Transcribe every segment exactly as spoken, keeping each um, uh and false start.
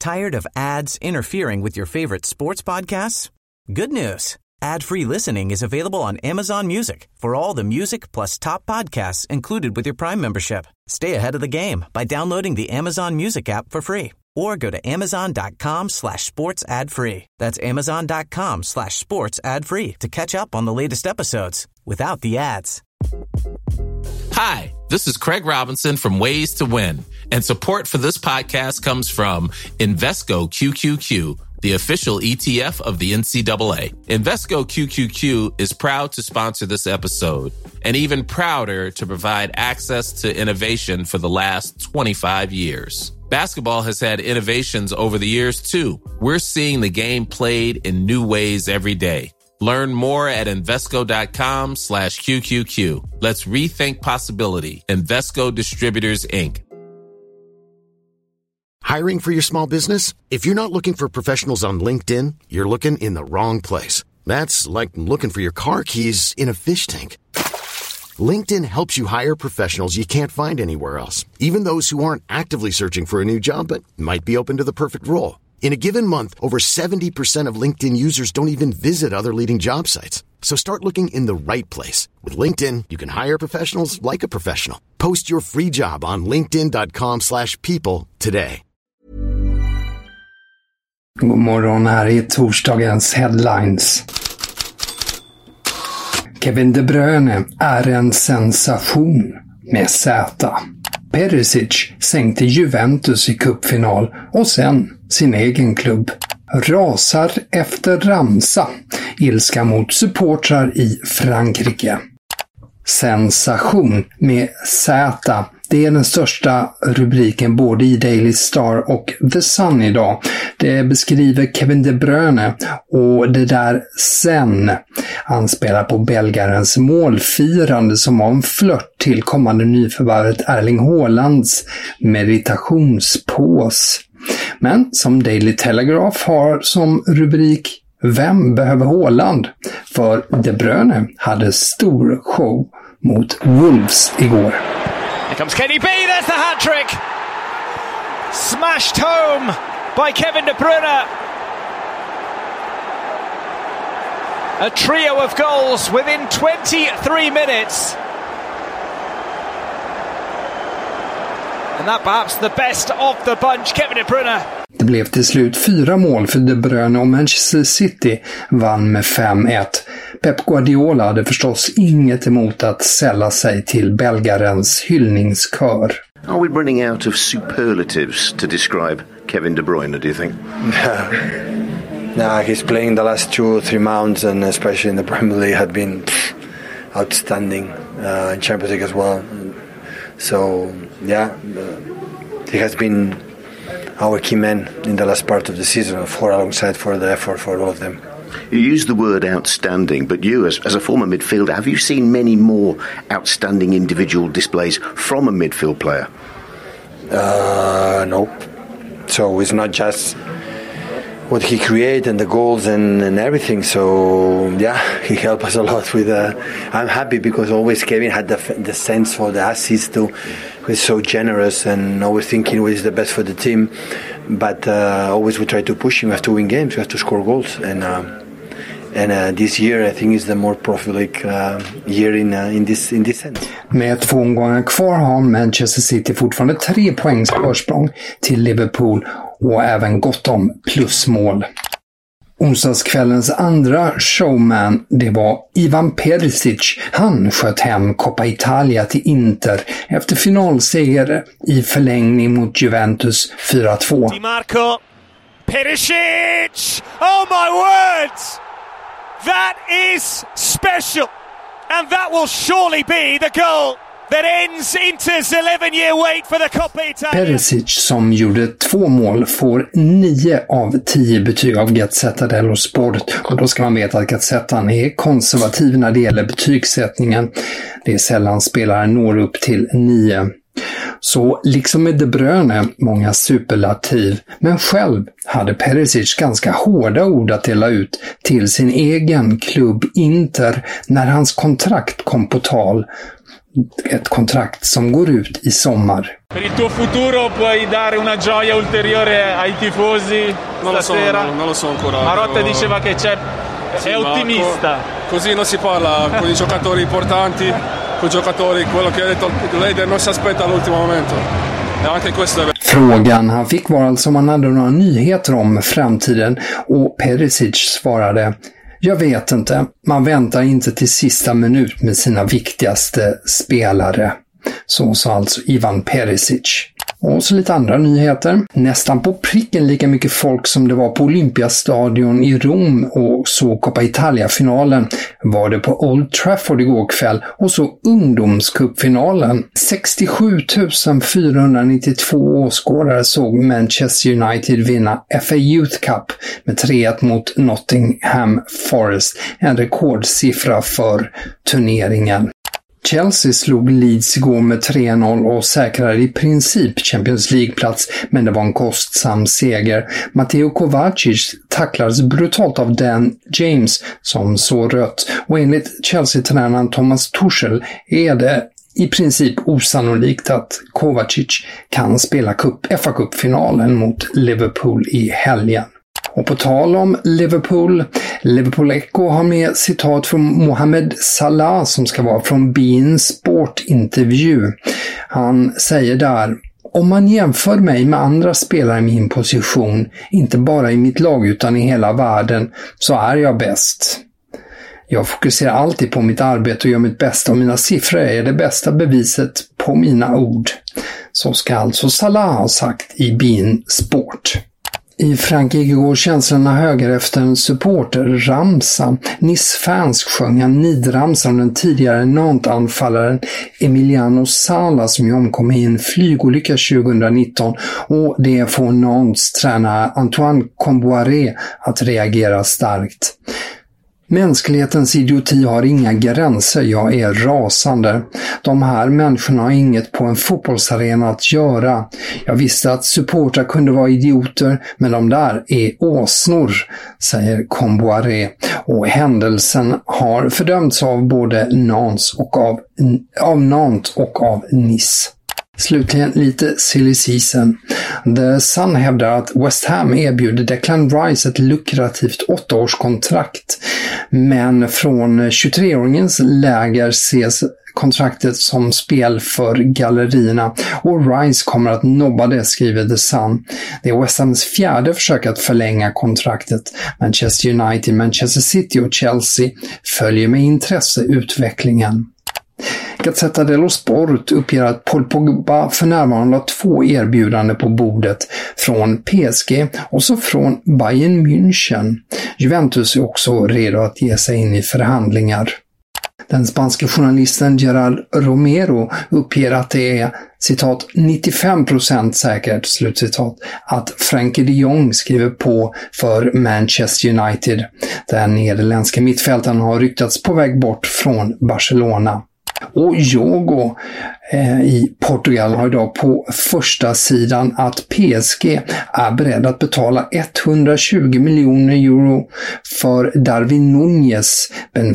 Tired of ads interfering with your favorite sports podcasts? Good news. Ad-free listening is available on Amazon Music for all the music plus top podcasts included with your Prime membership. Stay ahead of the game by downloading the Amazon Music app for free or go to amazon.com slash sports ad free. That's amazon.com slash sports ad free to catch up on the latest episodes without the ads. Hi, this is Craig Robinson from Ways to Win, and support for this podcast comes from Invesco Q Q Q, the official E T F of the N C double A. Invesco Q Q Q is proud to sponsor this episode, and even prouder to provide access to innovation for the last twenty-five years. Basketball has had innovations over the years, too. We're seeing the game played in new ways every day. Learn more at Invesco.com slash QQQ. Let's rethink possibility. Invesco Distributors, Incorporated. Hiring for your small business? If you're not looking for professionals on LinkedIn, you're looking in the wrong place. That's like looking for your car keys in a fish tank. LinkedIn helps you hire professionals you can't find anywhere else, even those who aren't actively searching for a new job but might be open to the perfect role. In a given month, over seventy percent of LinkedIn users don't even visit other leading job sites. So start looking in the right place. With LinkedIn, you can hire professionals like a professional. Post your free job on linkedin.com slash people today. God morgon, här är torsdagens headlines. Kevin De Bruyne är en sensation med Z. Perisic sänkte Juventus i cupfinal och sen sin egen klubb. Rasar efter ramsa. Ilska mot supportrar i Frankrike. Sensation med Z. Det är den största rubriken både i Daily Star och The Sun idag. Det beskriver Kevin De Bruyne och det där sen anspelar på belgarens målfirande som var en flört till kommande nyförvärvet Erling Haalands meditationspås. Men som Daily Telegraph har som rubrik Vem behöver Haaland? För De Bruyne hade stor show mot Wolves igår. Here comes Kenny B, there's the hat-trick! Smashed home by Kevin De Bruyne. A trio of goals within twenty-three minutes. And that perhaps the best of the bunch, Kevin De Bruyne. Det blev till slut fyra mål för De Bruyne och Manchester City vann med fem ett. Pep Guardiola hade förstås inget emot att sälla sig till belgarens hyllningskör. Are we running out of superlatives to describe Kevin De Bruyne, do you think? No, he's playing the last two or three months, and especially in the Premier League, had been pff, outstanding uh, in Champions League as well. So, yeah, uh, he has been our key man in the last part of the season, for alongside for the effort for all of them. You use the word outstanding, but you, as, as a former midfielder, have you seen many more outstanding individual displays from a midfield player? Uh, nope. So it's not just what he created and the goals and, and everything. So yeah, he helped us a lot with. Uh, I'm happy because always Kevin had the the sense for the assist too. He's so generous and always thinking what is the best for the team. But uh, always we try to push him. We have to win games. We have to score goals. And uh, and uh, this year I think is the more prolific uh, year in uh, in this in this sense. Med två omgångar kvar har Manchester City fortfarande tre poängs försprång till Liverpool och även gott om plusmål. Onsdagskvällens andra showman, det var Ivan Perisic. Han sköt hem Coppa Italia till Inter efter finalseger i förlängning mot Juventus fyra två. Di Marco, Perisic! Oh my words! That is special! And that will surely be the goal that ends Inter's eleven-year wait for the Coppa Italia. Perisic, som gjorde två mål, får nio av tio betyg av Gazzetta dello Sport. Och då ska man veta att Gazettan är konservativ när det gäller betygssättningen. Det är sällan spelare når upp till nio. Så liksom med De Bruyne, många superlativ, men själv hade Perisic ganska hårda ord att dela ut till sin egen klubb Inter när hans kontrakt kom på tal. ett kontrakt som går ut i sommar. Per il tuo futuro puoi dare una gioia ulteriore ai tifosi stasera? Non lo so, non lo so ancora. Marotta diceva che c'è, sì, è ottimista. Così non si parla con i giocatori importanti, con i giocatori, quello che ha detto Leder non si aspetta all'ultimo momento. E anche questo è... Frågan han fick var alltså om han hade några nyheter om framtiden och Perisic svarade: jag vet inte, man väntar inte till sista minut med sina viktigaste spelare. Så sa alltså Ivan Perisic. Och så lite andra nyheter. Nästan på pricken lika mycket folk som det var på Olympiastadion i Rom och så Coppa Italia-finalen var det på Old Trafford igår kväll och så ungdomscupfinalen. sextiosju tusen fyrahundranittiotvå åskådare såg Manchester United vinna F A Youth Cup med tre ett mot Nottingham Forest, en rekordsiffra för turneringen. Chelsea slog Leeds igår med tre noll och säkrade i princip Champions League-plats, men det var en kostsam seger. Matteo Kovacic tacklades brutalt av Dan James som så rött, och enligt Chelsea-tränaren Thomas Tuchel är det i princip osannolikt att Kovacic kan spela cup, F A-cupfinalen mot Liverpool i helgen. Och på tal om Liverpool, Liverpool Echo har med citat från Mohamed Salah som ska vara från beIN Sport intervju. Han säger där: om man jämför mig med andra spelare i min position, inte bara i mitt lag utan i hela världen, så är jag bäst. Jag fokuserar alltid på mitt arbete och gör mitt bästa, och mina siffror är det bästa beviset på mina ord. Så ska alltså Salah ha sagt i beIN Sport. I Frankrike går känslorna höger efter en supporterramsa. Nice-fans sjöng en nidramsa om den tidigare Nantes-anfallaren Emiliano Sala som omkom i en flygolycka tjugonitton, och det får Nantes tränare Antoine Comboiré att reagera starkt. Mänsklighetens idioti har inga gränser, jag är rasande. De här människorna har inget på en fotbollsarena att göra. Jag visste att supportrar kunde vara idioter, men de där är åsnor, säger Comboiré. Och händelsen har fördömts av både Nantes och av, av Nantes och av Nice. Slutligen lite silly season. The Sun hävdar att West Ham erbjuder Declan Rice ett lukrativt åttaårskontrakt. Men från tjugotreåringens läger ses kontraktet som spel för gallerierna, och Rice kommer att nobba det, skriver The Sun. Det är West Hams fjärde försök att förlänga kontraktet. Manchester United, Manchester City och Chelsea följer med intresse utvecklingen. Gazzetta dello Sport uppger att Paul Pogba för närvarande har två erbjudanden på bordet från P S G och så från Bayern München. Juventus är också redo att ge sig in i förhandlingar. Den spanska journalisten Gerard Romero uppger att det är citat nittiofem procent säkert, slutcitat, att Frenkie de Jong skriver på för Manchester United. Den nederländska mittfältaren har ryktats på väg bort från Barcelona. Och Jogo eh, i Portugal har idag på första sidan att P S G är beredd att betala etthundratjugo miljoner euro för Darwin Núñez,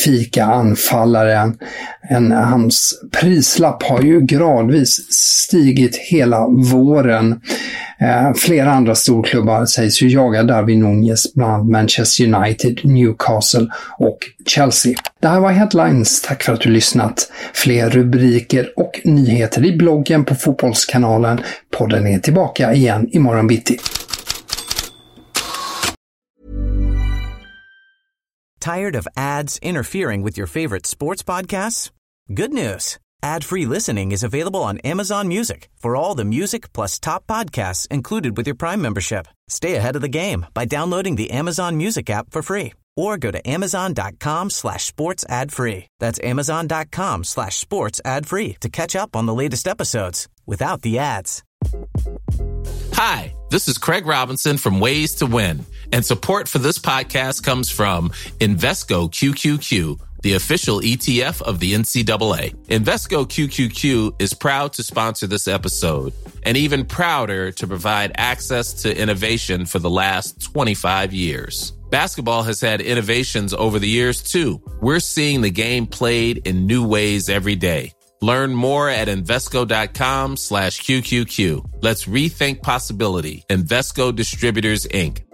Benfica-anfallaren. En, hans prislapp har ju gradvis stigit hela våren. Eh, flera andra storklubbar sägs ju jaga Darwin Núñez, bland Manchester United, Newcastle och Chelsea. Det här var Headlines. Tack för att du lyssnat. Fler rubriker och nyheter i bloggen på Fotbollskanalen. Podden är tillbaka igen imorgon bitti. Tired of ads interfering with your favorite sports podcasts? Good news. Ad-free listening is available on Amazon Music for all the music plus top podcasts included with your Prime membership. Stay ahead of the game by downloading the Amazon Music app for free or go to amazon.com slash sports ad free. That's amazon.com slash sports ad free to catch up on the latest episodes without the ads. Hi, this is Craig Robinson from Ways to Win, and support for this podcast comes from Invesco Q Q Q, the official E T F of the N C double A. Invesco Q Q Q is proud to sponsor this episode, and even prouder to provide access to innovation for the last twenty-five years. Basketball has had innovations over the years, too. We're seeing the game played in new ways every day. Learn more at Invesco.com slash QQQ. Let's rethink possibility. Invesco Distributors, Incorporated.